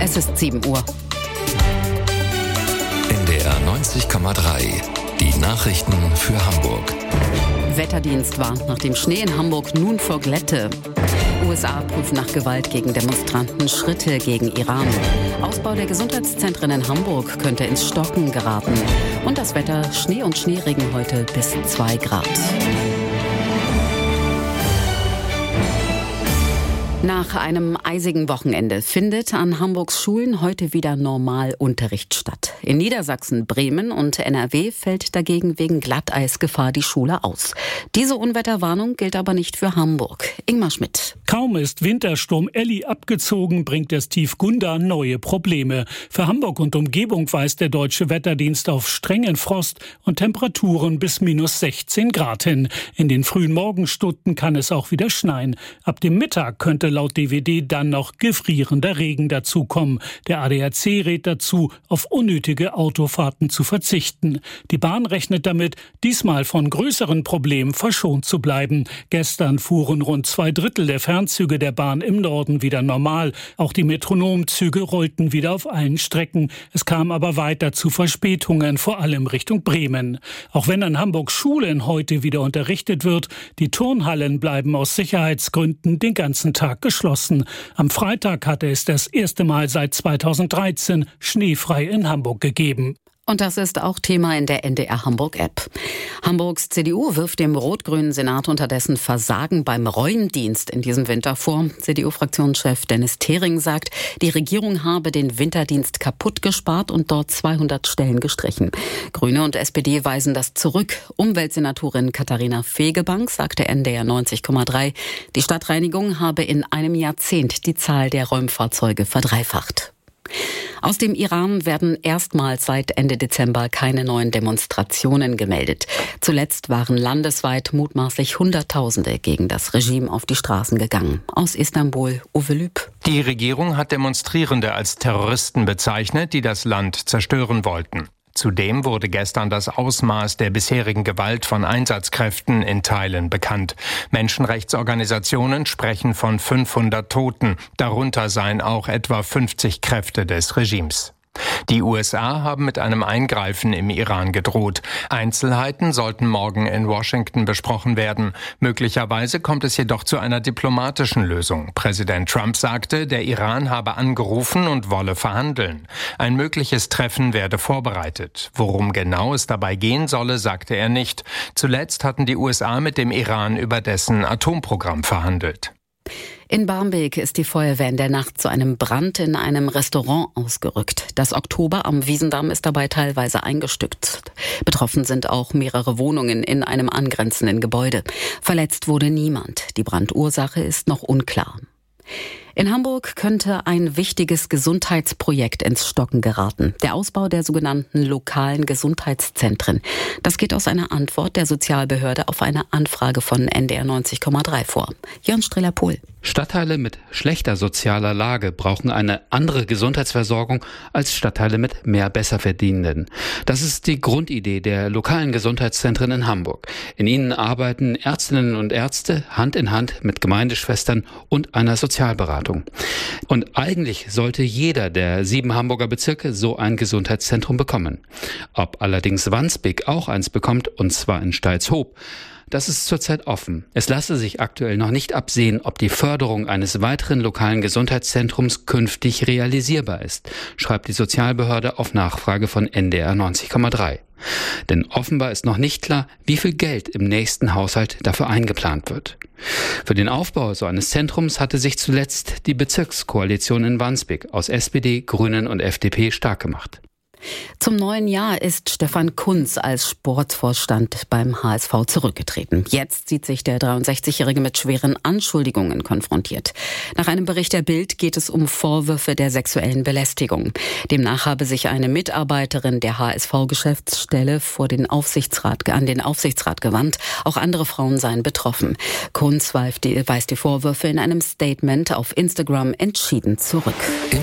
Es ist 7 Uhr. NDR 90,3. Die Nachrichten für Hamburg. Wetterdienst warnt nach dem Schnee in Hamburg nun vor Glätte. USA prüfen nach Gewalt gegen Demonstranten Schritte gegen Iran. Ausbau der Gesundheitszentren in Hamburg könnte ins Stocken geraten. Und das Wetter: Schnee und Schneeregen heute bis 2 Grad. Nach einem eisigen Wochenende findet an Hamburgs Schulen heute wieder Normalunterricht statt. In Niedersachsen, Bremen und NRW fällt dagegen wegen Glatteisgefahr die Schule aus. Diese Unwetterwarnung gilt aber nicht für Hamburg. Ingmar Schmidt. Kaum ist Wintersturm Elli abgezogen, bringt das Tief Gunda neue Probleme. Für Hamburg und Umgebung weist der Deutsche Wetterdienst auf strengen Frost und Temperaturen bis minus 16 Grad hin. In den frühen Morgenstunden kann es auch wieder schneien. Ab dem Mittag könnte laut DWD dann noch gefrierender Regen dazukommen. Der ADAC rät dazu, auf unnötige Autofahrten zu verzichten. Die Bahn rechnet damit, diesmal von größeren Problemen verschont zu bleiben. Gestern fuhren rund 2/3 der Fernzüge der Bahn im Norden wieder normal. Auch die Metronomzüge rollten wieder auf allen Strecken. Es kam aber weiter zu Verspätungen, vor allem Richtung Bremen. Auch wenn an Hamburgs Schulen heute wieder unterrichtet wird, die Turnhallen bleiben aus Sicherheitsgründen den ganzen Tag geschlossen. Am Freitag hatte es das erste Mal seit 2013 schneefrei in Hamburg gegeben. Und das ist auch Thema in der NDR Hamburg-App. Hamburgs CDU wirft dem rot-grünen Senat unterdessen Versagen beim Räumdienst in diesem Winter vor. CDU-Fraktionschef Dennis Thering sagt, die Regierung habe den Winterdienst kaputt gespart und dort 200 Stellen gestrichen. Grüne und SPD weisen das zurück. Umweltsenatorin Katharina Fegebank sagte NDR 90,3, die Stadtreinigung habe in einem Jahrzehnt die Zahl der Räumfahrzeuge verdreifacht. Aus dem Iran werden erstmals seit Ende Dezember keine neuen Demonstrationen gemeldet. Zuletzt waren landesweit mutmaßlich Hunderttausende gegen das Regime auf die Straßen gegangen. Aus Istanbul, Uwe Lüb. Die Regierung hat Demonstrierende als Terroristen bezeichnet, die das Land zerstören wollten. Zudem wurde gestern das Ausmaß der bisherigen Gewalt von Einsatzkräften in Teilen bekannt. Menschenrechtsorganisationen sprechen von 500 Toten. Darunter seien auch etwa 50 Kräfte des Regimes. Die USA haben mit einem Eingreifen im Iran gedroht. Einzelheiten sollten morgen in Washington besprochen werden. Möglicherweise kommt es jedoch zu einer diplomatischen Lösung. Präsident Trump sagte, der Iran habe angerufen und wolle verhandeln. Ein mögliches Treffen werde vorbereitet. Worum genau es dabei gehen solle, sagte er nicht. Zuletzt hatten die USA mit dem Iran über dessen Atomprogramm verhandelt. In Barmbek ist die Feuerwehr in der Nacht zu einem Brand in einem Restaurant ausgerückt. Das Oktober am Wiesendamm ist dabei teilweise eingestückt. Betroffen sind auch mehrere Wohnungen in einem angrenzenden Gebäude. Verletzt wurde niemand. Die Brandursache ist noch unklar. In Hamburg könnte ein wichtiges Gesundheitsprojekt ins Stocken geraten. Der Ausbau der sogenannten lokalen Gesundheitszentren. Das geht aus einer Antwort der Sozialbehörde auf eine Anfrage von NDR 90,3 vor. Jörn Streller-Pohl. Stadtteile mit schlechter sozialer Lage brauchen eine andere Gesundheitsversorgung als Stadtteile mit mehr Besserverdienenden. Das ist die Grundidee der lokalen Gesundheitszentren in Hamburg. In ihnen arbeiten Ärztinnen und Ärzte Hand in Hand mit Gemeindeschwestern und einer Sozialberatung. Und eigentlich sollte jeder der 7 Hamburger Bezirke so ein Gesundheitszentrum bekommen. Ob allerdings Wandsbek auch eins bekommt, und zwar in Steilshoop, das ist zurzeit offen. Es lasse sich aktuell noch nicht absehen, ob die Förderung eines weiteren lokalen Gesundheitszentrums künftig realisierbar ist, schreibt die Sozialbehörde auf Nachfrage von NDR 90,3. Denn offenbar ist noch nicht klar, wie viel Geld im nächsten Haushalt dafür eingeplant wird. Für den Aufbau so eines Zentrums hatte sich zuletzt die Bezirkskoalition in Wandsbek aus SPD, Grünen und FDP stark gemacht. Zum neuen Jahr ist Stefan Kunz als Sportvorstand beim HSV zurückgetreten. Jetzt sieht sich der 63-Jährige mit schweren Anschuldigungen konfrontiert. Nach einem Bericht der Bild geht es um Vorwürfe der sexuellen Belästigung. Demnach habe sich eine Mitarbeiterin der HSV-Geschäftsstelle an den Aufsichtsrat gewandt. Auch andere Frauen seien betroffen. Kunz weist die Vorwürfe in einem Statement auf Instagram entschieden zurück.